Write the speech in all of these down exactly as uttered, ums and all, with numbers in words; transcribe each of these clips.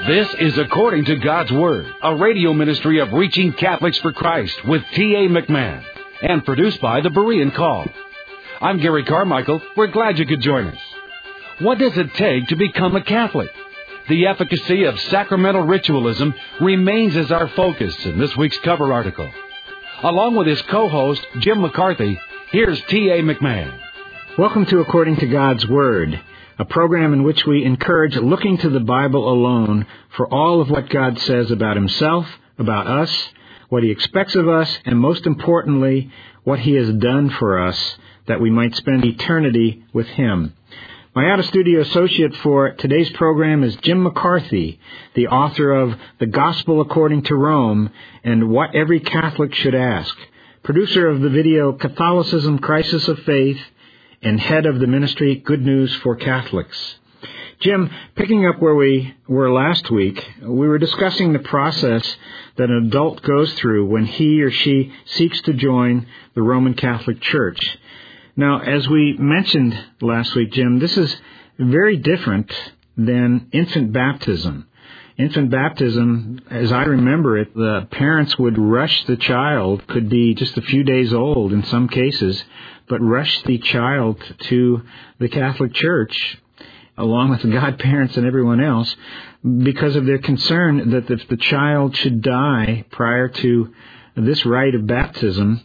This is According to God's Word, a radio ministry of Reaching Catholics for Christ with T A McMahon, and produced by the Berean Call. I'm Gary Carmichael. We're glad you could join us. What does it take to become a Catholic? The efficacy of sacramental ritualism remains as our focus in this week's cover article. Along with his co-host, Jim McCarthy, here's T A McMahon. Welcome to According to God's Word, a program in which we encourage looking to the Bible alone for all of what God says about Himself, about us, what He expects of us, and most importantly, what He has done for us that we might spend eternity with Him. My out-of-studio associate for today's program is Jim McCarthy, the author of The Gospel According to Rome and What Every Catholic Should Ask, producer of the video Catholicism, Crisis of Faith, and head of the ministry Good News for Catholics. Jim, picking up where we were last week, we were discussing the process that an adult goes through when he or she seeks to join the Roman Catholic Church. Now, as we mentioned last week, Jim, this is very different than infant baptism. Infant baptism, as I remember it, the parents would rush the child, could be just a few days old in some cases, but rush the child to the Catholic Church, along with the godparents and everyone else, because of their concern that if the child should die prior to this rite of baptism,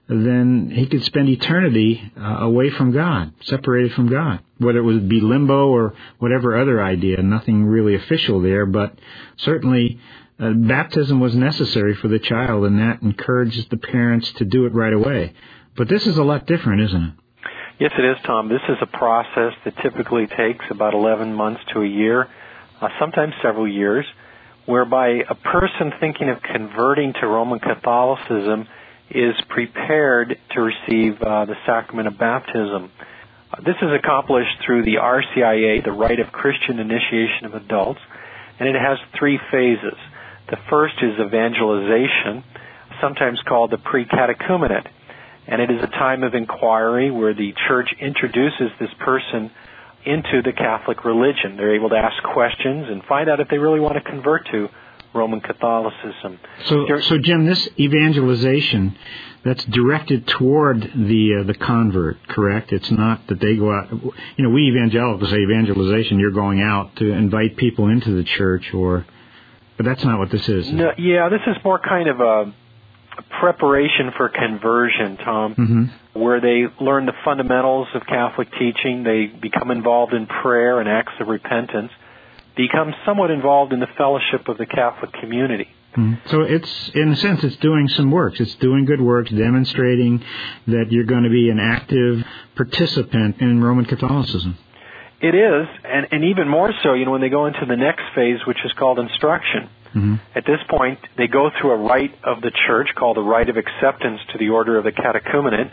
then he could spend eternity uh, away from God, separated from God, whether it would be limbo or whatever other idea. Nothing really official there, but certainly uh, baptism was necessary for the child, and that encourages the parents to do it right away. But this is a lot different, isn't it? Yes, it is, Tom. This is a process that typically takes about eleven months to a year, uh, sometimes several years, whereby a person thinking of converting to Roman Catholicism is prepared to receive uh, the sacrament of baptism. Uh, this is accomplished through the R C I A, the Rite of Christian Initiation of Adults, and it has three phases. The first is evangelization, sometimes called the pre-catechumenate, and it is a time of inquiry where the Church introduces this person into the Catholic religion. They're able to ask questions and find out if they really want to convert to Roman Catholicism. So, so Jim, this evangelization, that's directed toward the uh, the convert, correct? It's not that they go out. You know, we evangelicals say evangelization. You're going out to invite people into the church, or, but that's not what this is. No, yeah, this is more kind of a preparation for conversion, Tom, mm-hmm. where they learn the fundamentals of Catholic teaching. They become involved in prayer and acts of repentance, become somewhat involved in the fellowship of the Catholic community. Mm-hmm. So it's, in a sense, it's doing some works. It's doing good works, demonstrating that you're going to be an active participant in Roman Catholicism. It is, and, and even more so, you know, when they go into the next phase, which is called instruction. Mm-hmm. At this point, they go through a rite of the Church called the Rite of Acceptance to the Order of the Catechumenate,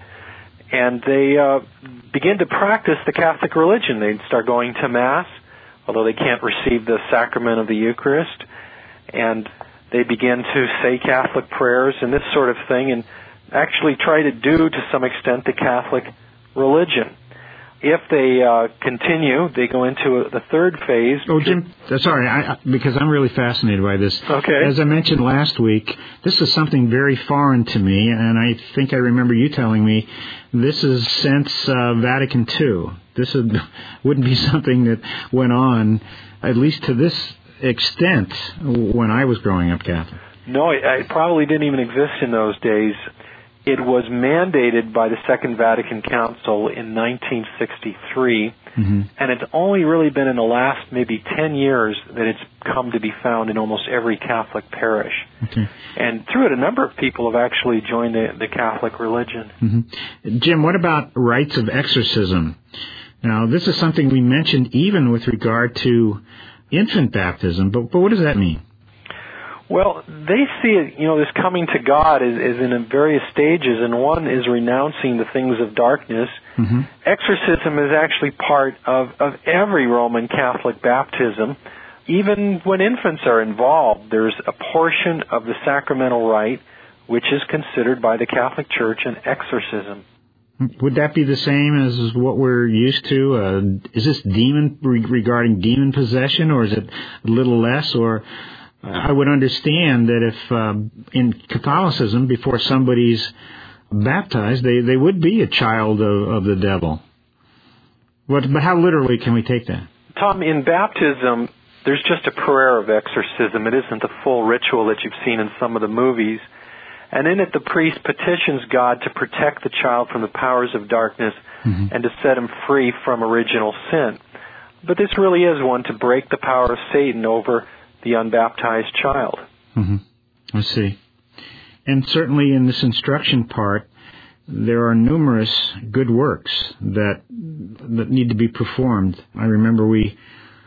and they uh, begin to practice the Catholic religion. They start going to Mass, although they can't receive the sacrament of the Eucharist, and they begin to say Catholic prayers and this sort of thing, and actually try to do, to some extent, the Catholic religion. If they uh, continue, they go into the third phase. Oh, Jim, sorry, I, I, because I'm really fascinated by this. Okay. As I mentioned last week, this is something very foreign to me, and I think I remember you telling me this is since uh, Vatican Two. This is, wouldn't be something that went on, at least to this extent, when I was growing up Catholic. No, it, it probably didn't even exist in those days. It was mandated by the Second Vatican Council in nineteen sixty-three, mm-hmm. and it's only really been in the last maybe ten years that it's come to be found in almost every Catholic parish. Okay. And through it, a number of people have actually joined the, the Catholic religion. Mm-hmm. Jim, what about rites of exorcism? Now, this is something we mentioned even with regard to infant baptism, but, but what does that mean? Well, they see it, you know, this coming to God is, is in various stages, and one is renouncing the things of darkness. Mm-hmm. Exorcism is actually part of, of every Roman Catholic baptism. Even when infants are involved, there's a portion of the sacramental rite which is considered by the Catholic Church an exorcism. Would that be the same as what we're used to? Uh, is this demon re- regarding demon possession, or is it a little less? Or uh, I would understand that if uh, in Catholicism, before somebody's baptized, they, they would be a child of, of the devil. But, but how literally can we take that? Tom, in baptism, there's just a prayer of exorcism. It isn't the full ritual that you've seen in some of the movies. And in it, the priest petitions God to protect the child from the powers of darkness mm-hmm. and to set him free from original sin. But this really is one to break the power of Satan over the unbaptized child. Mm-hmm. I see. And certainly in this instruction part, there are numerous good works that that need to be performed. I remember we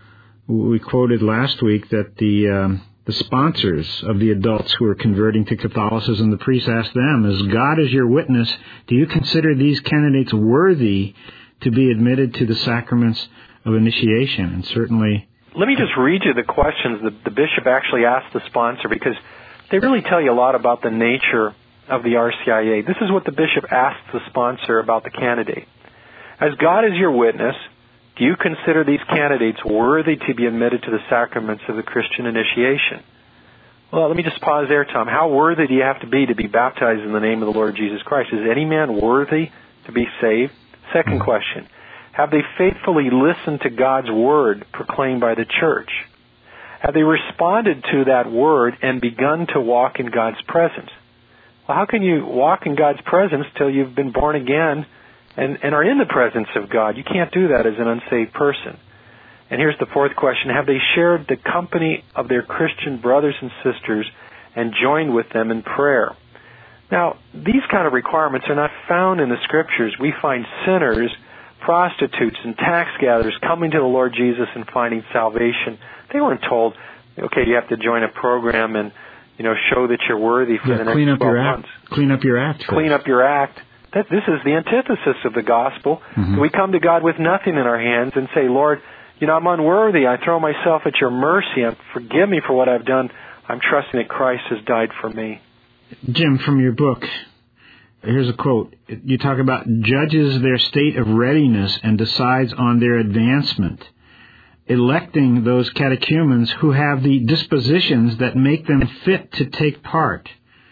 we quoted last week that the um, the sponsors of the adults who are converting to Catholicism, the priest asked them, as God is your witness, do you consider these candidates worthy to be admitted to the sacraments of initiation? And certainly... Let me just read you the questions that the bishop actually asked the sponsor, because they really tell you a lot about the nature of the R C I A. This is what the bishop asked the sponsor about the candidate. As God is your witness, do you consider these candidates worthy to be admitted to the sacraments of the Christian initiation? Well, let me just pause there, Tom. How worthy do you have to be to be baptized in the name of the Lord Jesus Christ? Is any man worthy to be saved? Second question, have they faithfully listened to God's word proclaimed by the church? Have they responded to that word and begun to walk in God's presence? Well, how can you walk in God's presence till you've been born again and, and are in the presence of God? You can't do that as an unsaved person. And here's the fourth question. Have they shared the company of their Christian brothers and sisters and joined with them in prayer? Now, these kind of requirements are not found in the Scriptures. We find sinners, prostitutes, and tax gatherers coming to the Lord Jesus and finding salvation. They weren't told, okay, you have to join a program and, you know, show that you're worthy for yeah, the next clean up twelve your months. Act. Clean up your act. Clean first. up your act. That, this is the antithesis of the gospel. Mm-hmm. We come to God with nothing in our hands and say, Lord, you know, I'm unworthy. I throw myself at your mercy. Forgive me for what I've done. I'm trusting that Christ has died for me. Jim, from your book, here's a quote. You talk about judges their state of readiness and decides on their advancement, electing those catechumens who have the dispositions that make them fit to take part.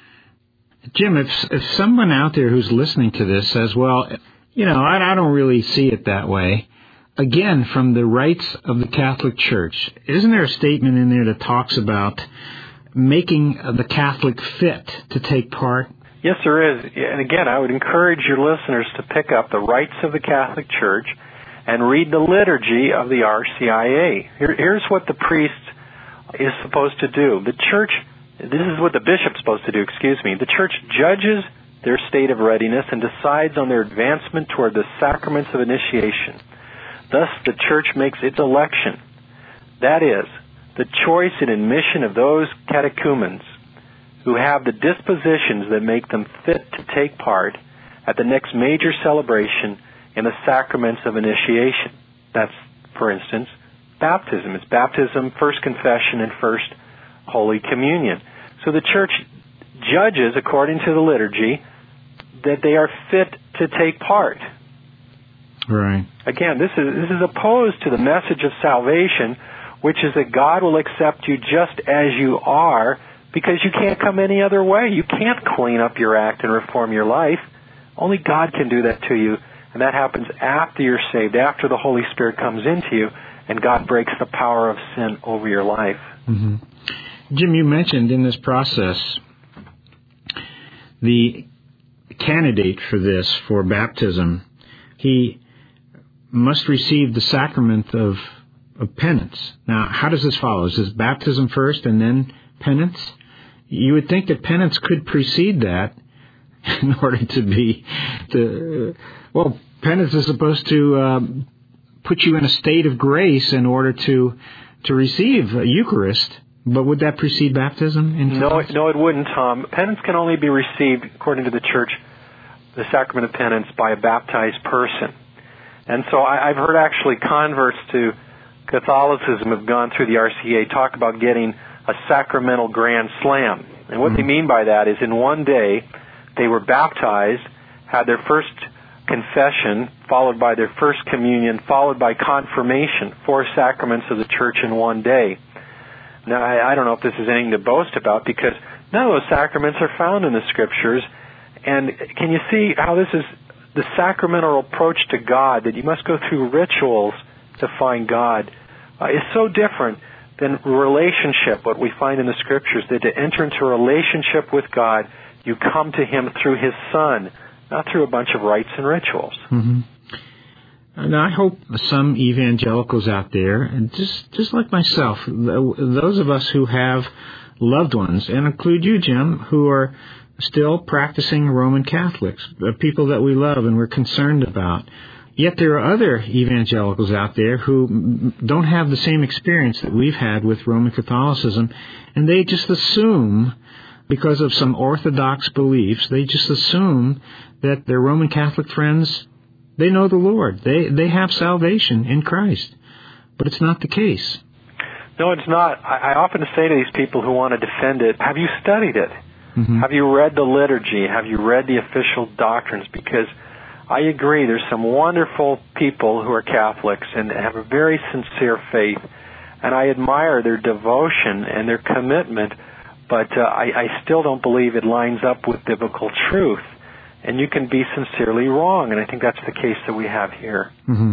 Jim, if, if someone out there who's listening to this says, well, you know, I, I don't really see it that way, again, from the rites of the Catholic Church, isn't there a statement in there that talks about making the Catholic fit to take part? Yes, there is. And again, I would encourage your listeners to pick up the rites of the Catholic Church and read the liturgy of the R C I A. Here, here's what the priest is supposed to do. The church, this is what the bishop's supposed to do, excuse me. The church judges their state of readiness and decides on their advancement toward the sacraments of initiation. Thus, the church makes its election. That is, the choice and admission of those catechumens who have the dispositions that make them fit to take part at the next major celebration in the sacraments of initiation. That's, for instance, baptism. It's baptism, first confession, and first Holy Communion. So the church judges, according to the liturgy, that they are fit to take part. Right. Again, this is this is opposed to the message of salvation, which is that God will accept you just as you are, because you can't come any other way. You can't clean up your act and reform your life. Only God can do that to you, and that happens after you're saved, after the Holy Spirit comes into you, and God breaks the power of sin over your life. Mm-hmm. Jim, you mentioned in this process the candidate for this, for baptism, he must receive the sacrament of, of penance. Now, how does this follow? Is this baptism first and then penance? You would think that penance could precede that in order to be, to, well, penance is supposed to um, put you in a state of grace in order to to receive a Eucharist. But would that precede baptism? In no, it, no, it wouldn't, Tom. Penance can only be received, according to the Church, the sacrament of penance, by a baptized person. And so I, I've heard actually converts to Catholicism have gone through the R C A talk about getting a sacramental grand slam. And what mm-hmm. they mean by that is in one day they were baptized, had their first confession, followed by their first communion, followed by confirmation, four sacraments of the church in one day. Now, I, I don't know if this is anything to boast about, because none of those sacraments are found in the Scriptures. And can you see how this is the sacramental approach to God, that you must go through rituals to find God, uh, is so different than relationship, what we find in the Scriptures, that to enter into a relationship with God, you come to Him through His Son, not through a bunch of rites and rituals. Mm-hmm. And I hope some evangelicals out there, and just, just like myself, those of us who have loved ones, and include you, Jim, who are still practicing Roman Catholics, people that we love and we're concerned about. Yet there are other evangelicals out there who don't have the same experience that we've had with Roman Catholicism, and they just assume, because of some orthodox beliefs, they just assume that their Roman Catholic friends, they know the Lord. They they have salvation in Christ. But it's not the case. No, it's not. I, I often say to these people who want to defend it, have you studied it? Mm-hmm. Have you read the liturgy? Have you read the official doctrines? Because I agree, there's some wonderful people who are Catholics and have a very sincere faith, and I admire their devotion and their commitment, but uh, I, I still don't believe it lines up with biblical truth. And you can be sincerely wrong, and I think that's the case that we have here. Mm-hmm.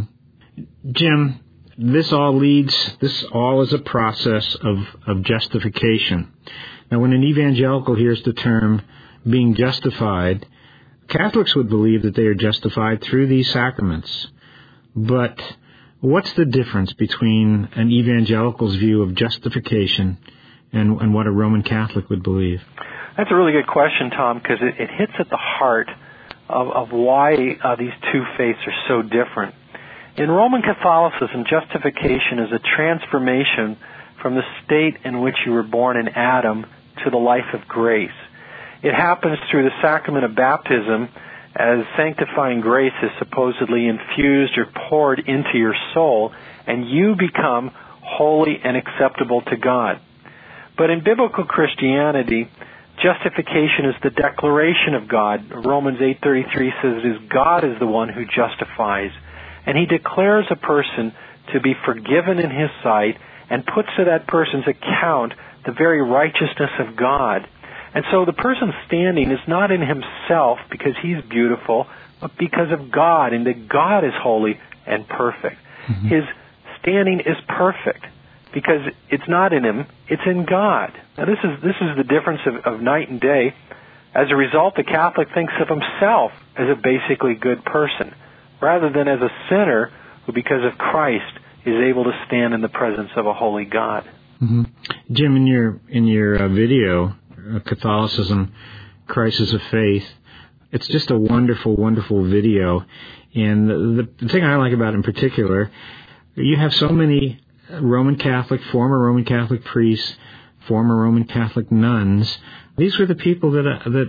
Jim, this all leads, this all is a process of, of justification. Now, when an evangelical hears the term being justified, Catholics would believe that they are justified through these sacraments. But what's the difference between an evangelical's view of justification and, and what a Roman Catholic would believe? That's a really good question, Tom, because it, it hits at the heart of, of why uh, these two faiths are so different. In Roman Catholicism, justification is a transformation from the state in which you were born in Adam to the life of grace. It happens through the sacrament of baptism, as sanctifying grace is supposedly infused or poured into your soul, and you become holy and acceptable to God. But in biblical Christianity, justification is the declaration of God. Romans eight thirty-three says it is God is the one who justifies, and He declares a person to be forgiven in His sight and puts to that person's account the very righteousness of God. And so the person's standing is not in himself because he's beautiful, but because of God, and that God is holy and perfect. Mm-hmm. His standing is perfect because it's not in him, it's in God. Now this is this is the difference of, of night and day. As a result, the Catholic thinks of himself as a basically good person, rather than as a sinner who, because of Christ, is able to stand in the presence of a holy God. Mm-hmm. Jim, in your in your uh, video, uh, Catholicism, Crisis of Faith, it's just a wonderful, wonderful video. And the, the thing I like about it in particular, you have so many Roman Catholic, former Roman Catholic priests, former Roman Catholic nuns. These were the people that uh, that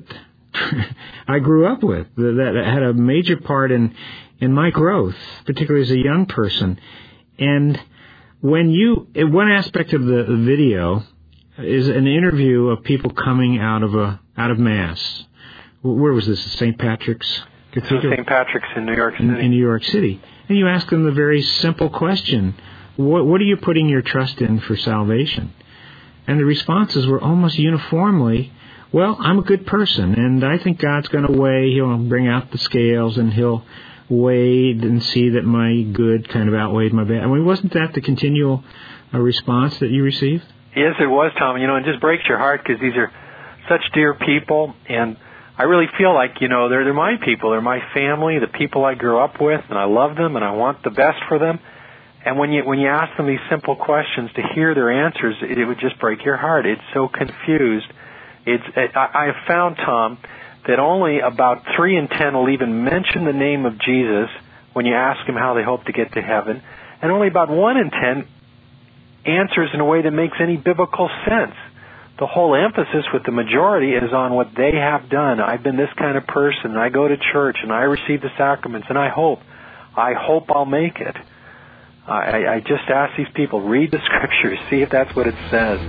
I grew up with, that, that had a major part in in my growth, particularly as a young person. And when you, one aspect of the video is an interview of people coming out of a out of Mass. Where was this? Saint Patrick's Cathedral? Saint Patrick's in New York City. In, in New York City. And you ask them the very simple question, what, what are you putting your trust in for salvation? And the responses were almost uniformly, well, I'm a good person, and I think God's going to weigh, He'll bring out the scales, and He'll weigh and see that my good kind of outweighed my bad. I mean, wasn't that the continual uh, response that you received? Yes, it was, Tom. You know, it just breaks your heart because these are such dear people, and I really feel like, you know, they're, they're my people. They're my family, the people I grew up with, and I love them, and I want the best for them. And when you when you ask them these simple questions, to hear their answers, it, it would just break your heart. It's so confused. It's it, I, I have found, Tom, that only about three in ten will even mention the name of Jesus when you ask them how they hope to get to heaven, and only about one in ten answers in a way that makes any biblical sense. The whole emphasis with the majority is on what they have done. I've been this kind of person, and I go to church, and I receive the sacraments, and I hope, I hope I'll make it. I, I just ask these people, read the Scriptures, see if that's what it says.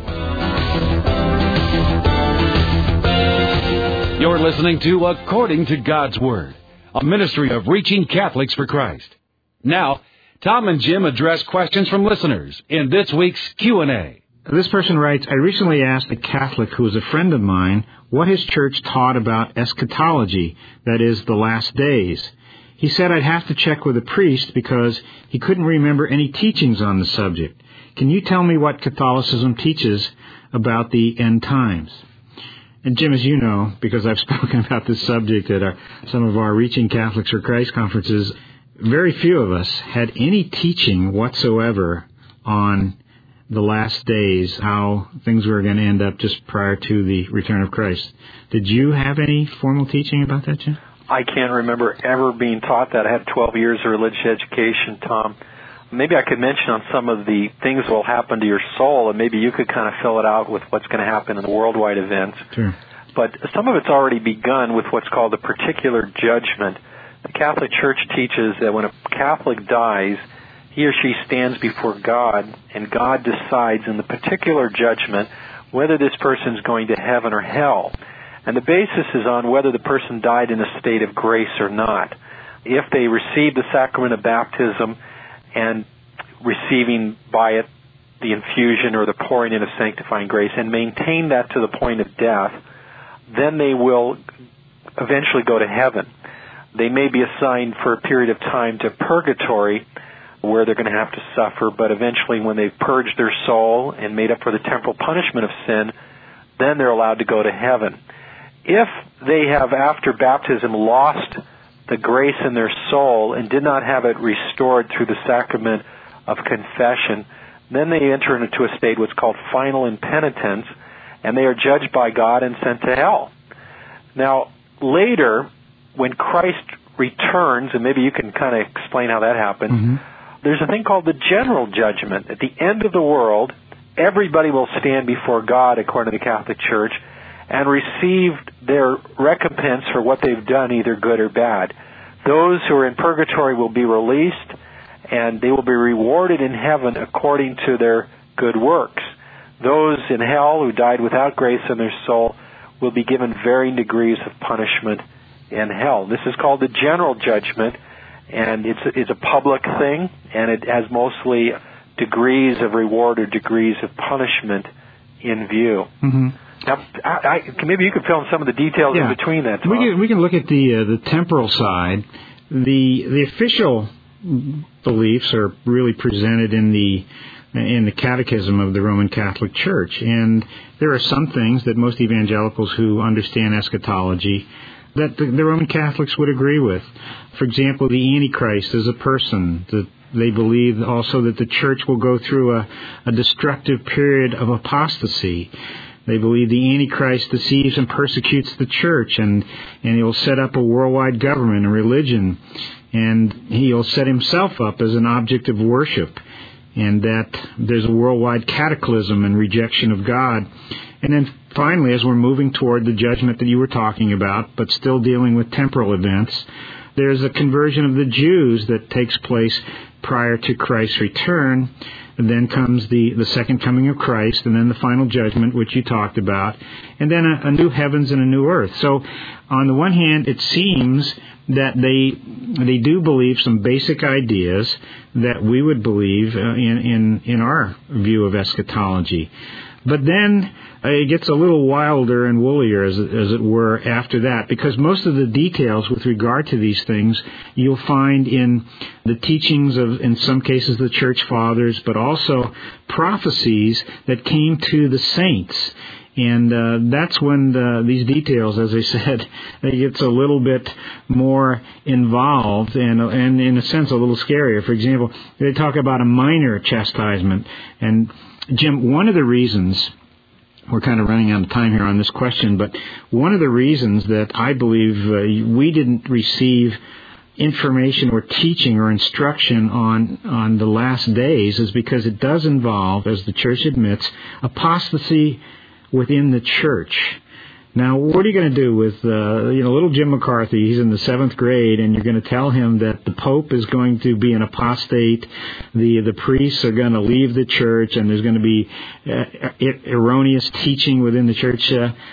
You're listening to According to God's Word, a ministry of Reaching Catholics for Christ. Now, Tom and Jim address questions from listeners in this week's Q and A. This person writes, I recently asked a Catholic who is a friend of mine what his church taught about eschatology, that is, the last days. He said I'd have to check with a priest because he couldn't remember any teachings on the subject. Can you tell me what Catholicism teaches about the end times? And Jim, as you know, because I've spoken about this subject at our, some of our Reaching Catholics for Christ conferences, very few of us had any teaching whatsoever on the last days, how things were going to end up just prior to the return of Christ. Did you have any formal teaching about that, Jim? I can't remember ever being taught that. I had twelve years of religious education, Tom. Maybe I could mention on some of the things that will happen to your soul, and maybe you could kind of fill it out with what's going to happen in the worldwide events. Sure. But some of it's already begun with what's called the particular judgment. The Catholic Church teaches that when a Catholic dies, he or she stands before God, and God decides in the particular judgment whether this person's going to heaven or hell. And the basis is on whether the person died in a state of grace or not. If they received the sacrament of baptism and receiving by it the infusion or the pouring in of sanctifying grace and maintain that to the point of death, then they will eventually go to heaven. They may be assigned for a period of time to purgatory, where they're going to have to suffer, but eventually when they've purged their soul and made up for the temporal punishment of sin, then they're allowed to go to heaven. If they have, after baptism, lost the grace in their soul and did not have it restored through the sacrament of confession, then they enter into a state what's called final impenitence, and they are judged by God and sent to hell. Now, later, when Christ returns, and maybe you can kind of explain how that happens, mm-hmm. there's a thing called the general judgment. At the end of the world, everybody will stand before God, according to the Catholic Church, and receive their recompense for what they've done, either good or bad. Those who are in purgatory will be released, and they will be rewarded in heaven according to their good works. Those in hell who died without grace in their soul will be given varying degrees of punishment in hell. This is called the general judgment, and it's, it's a public thing, and it has mostly degrees of reward or degrees of punishment in view. Mm-hmm. Now, I, I, maybe you could fill in some of the details yeah. in between that, Tom. We can, we can look at the uh, the temporal side. The the official beliefs are really presented in the in the Catechism of the Roman Catholic Church, and there are some things that most evangelicals who understand eschatology that the, the Roman Catholics would agree with. For example, the Antichrist is a person. The, they believe also that the Church will go through a, a destructive period of apostasy. They believe the Antichrist deceives and persecutes the Church, and, and he'll set up a worldwide government and religion, and he'll set himself up as an object of worship, and that there's a worldwide cataclysm and rejection of God. And then finally, as we're moving toward the judgment that you were talking about, but still dealing with temporal events, there's a conversion of the Jews that takes place prior to Christ's return. And then comes the, the second coming of Christ, and then the final judgment, which you talked about, and then a, a new heavens and a new earth. So, on the one hand, it seems that they they do believe some basic ideas that we would believe uh, in, in in our view of eschatology. But then uh, it gets a little wilder and woollier, as, as it were, after that, because most of the details with regard to these things you'll find in the teachings of, in some cases, the Church Fathers, but also prophecies that came to the saints. And uh, that's when the, these details, as I said, it gets a little bit more involved and, and, in a sense, a little scarier. For example, they talk about a minor chastisement. And, Jim, one of the reasons, we're kind of running out of time here on this question, but one of the reasons that I believe uh, we didn't receive information or teaching or instruction on, on the last days is because it does involve, as the Church admits, apostasy within the Church. Now, what are you going to do with, uh, you know, little Jim McCarthy? He's in the seventh grade, and you're going to tell him that the Pope is going to be an apostate, the the priests are going to leave the Church, and there's going to be uh, erroneous teaching within the Church. Uh,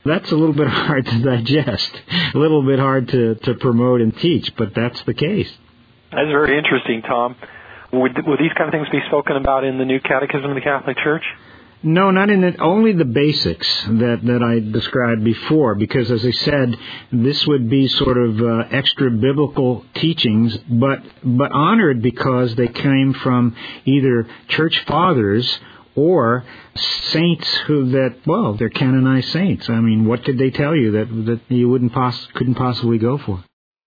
That's a little bit hard to digest, a little bit hard to, to promote and teach, but that's the case. That's very interesting, Tom. Would, would these kind of things be spoken about in the New Catechism of the Catholic Church? No, not in it. Only the basics that, that I described before, because as I said, this would be sort of uh, extra biblical teachings, but but honored because they came from either church fathers or saints who that well, they're canonized saints. I mean, what could they tell you that that you wouldn't poss- couldn't possibly go for?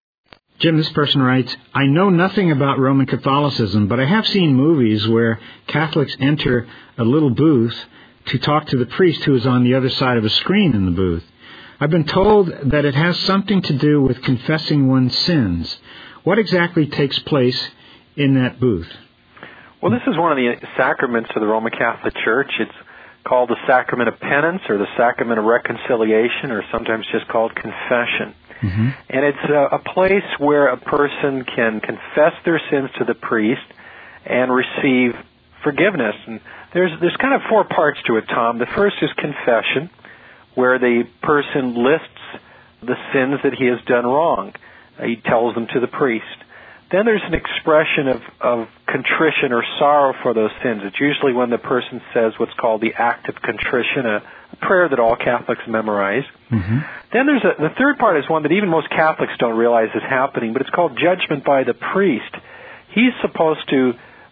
Jim, this person writes, I know nothing about Roman Catholicism, but I have seen movies where Catholics enter a little booth to talk to the priest who is on the other side of a screen in the booth. I've been told that it has something to do with confessing one's sins. What exactly takes place in that booth? Well, this is one of the sacraments of the Roman Catholic Church. It's called the Sacrament of Penance or the Sacrament of Reconciliation, or sometimes just called confession. Mm-hmm. And it's a, a place where a person can confess their sins to the priest and receive forgiveness. And there's there's kind of four parts to it, Tom. The first is confession, where the person lists the sins that he has done wrong. He tells them to the priest. Then there's an expression of, of contrition or sorrow for those sins. It's usually when the person says what's called the act of contrition, a, a prayer that all Catholics memorize. Mm-hmm. Then there's a, the third part is one that even most Catholics don't realize is happening, but it's called judgment by the priest. He's supposed to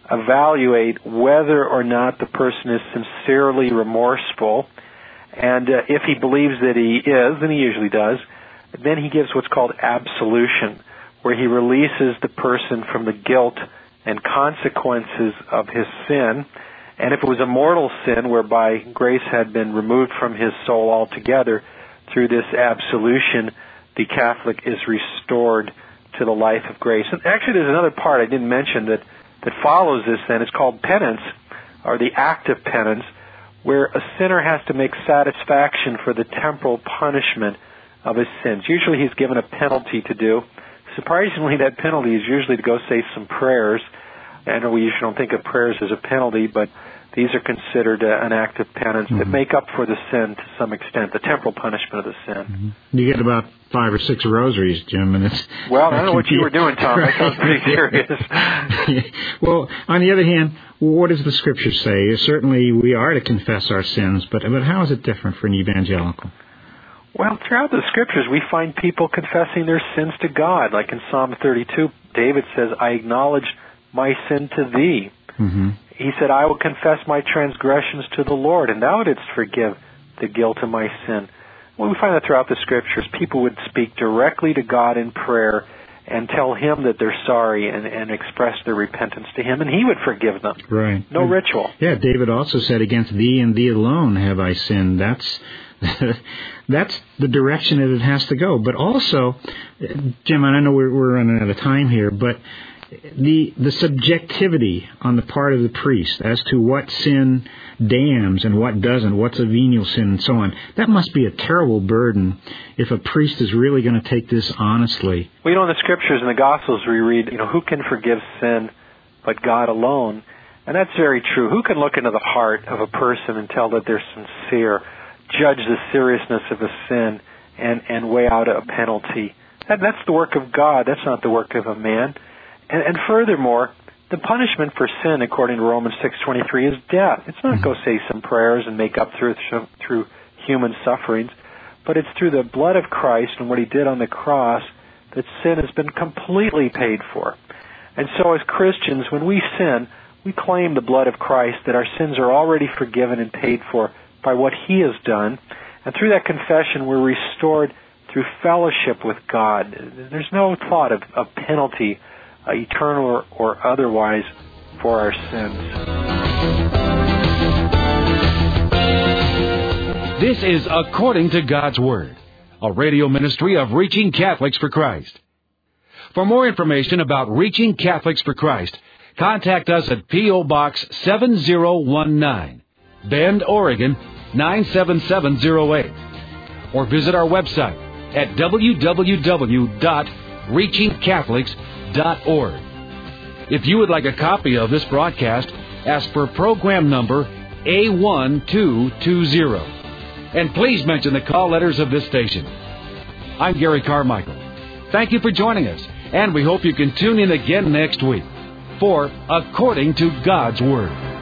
evaluate whether or not the person is sincerely remorseful, and uh, if he believes that he is, and he usually does, then he gives what's called absolution, where he releases the person from the guilt and consequences of his sin. And if it was a mortal sin whereby grace had been removed from his soul altogether, through this absolution, the Catholic is restored to the life of grace. And actually there's another part I didn't mention that, that follows this then. It's called penance, or the act of penance, where a sinner has to make satisfaction for the temporal punishment of his sins. Usually he's given a penalty to do. Surprisingly, that penalty is usually to go say some prayers. I know we usually don't think of prayers as a penalty, but these are considered uh, an act of penance mm-hmm. that make up for the sin to some extent, the temporal punishment of the sin. Mm-hmm. You get about five or six rosaries, Jim, and it's... Well, I don't know what you were doing, Tom. That sounds pretty serious. Well, on the other hand, what does the Scripture say? Certainly we are to confess our sins, but, but how is it different for an evangelical? Well, throughout the Scriptures, we find people confessing their sins to God. Like in Psalm thirty-two, David says, I acknowledge my sin to thee. Mm-hmm. He said, I will confess my transgressions to the Lord, and thou didst forgive the guilt of my sin. Well, we find that throughout the Scriptures, people would speak directly to God in prayer and tell Him that they're sorry and, and express their repentance to Him, and He would forgive them. Right. No ritual. Yeah, David also said, against thee and thee alone have I sinned. That's... That's the direction that it has to go. But also, Jim, and I know we're, we're running out of time here, but the the subjectivity on the part of the priest as to what sin damns and what doesn't, what's a venial sin and so on, that must be a terrible burden if a priest is really going to take this honestly. Well, you know, in the Scriptures, in the Gospels, we read, you know, who can forgive sin but God alone? And that's very true. Who can look into the heart of a person and tell that they're sincere, judge the seriousness of a sin, and, and weigh out a penalty? That, that's the work of God. That's not the work of a man. And, and furthermore, the punishment for sin, according to Romans six twenty-three, is death. It's not go say some prayers and make up through through human sufferings, but it's through the blood of Christ and what He did on the cross that sin has been completely paid for. And so as Christians, when we sin, we claim the blood of Christ, that our sins are already forgiven and paid for by what He has done. And through that confession, we're restored through fellowship with God. There's no thought of, of penalty, uh, eternal or, or otherwise, for our sins. This is According to God's Word, a radio ministry of Reaching Catholics for Christ. For more information about Reaching Catholics for Christ, contact us at P O. Box seven zero one nine, Bend, Oregon nine seven seven zero eight, or visit our website at w w w dot reaching catholics dot org. If you would like a copy of this broadcast, ask for program number A one two two zero. And please mention the call letters of this station. I'm Gary Carmichael. Thank you for joining us, and we hope you can tune in again next week for According to God's Word.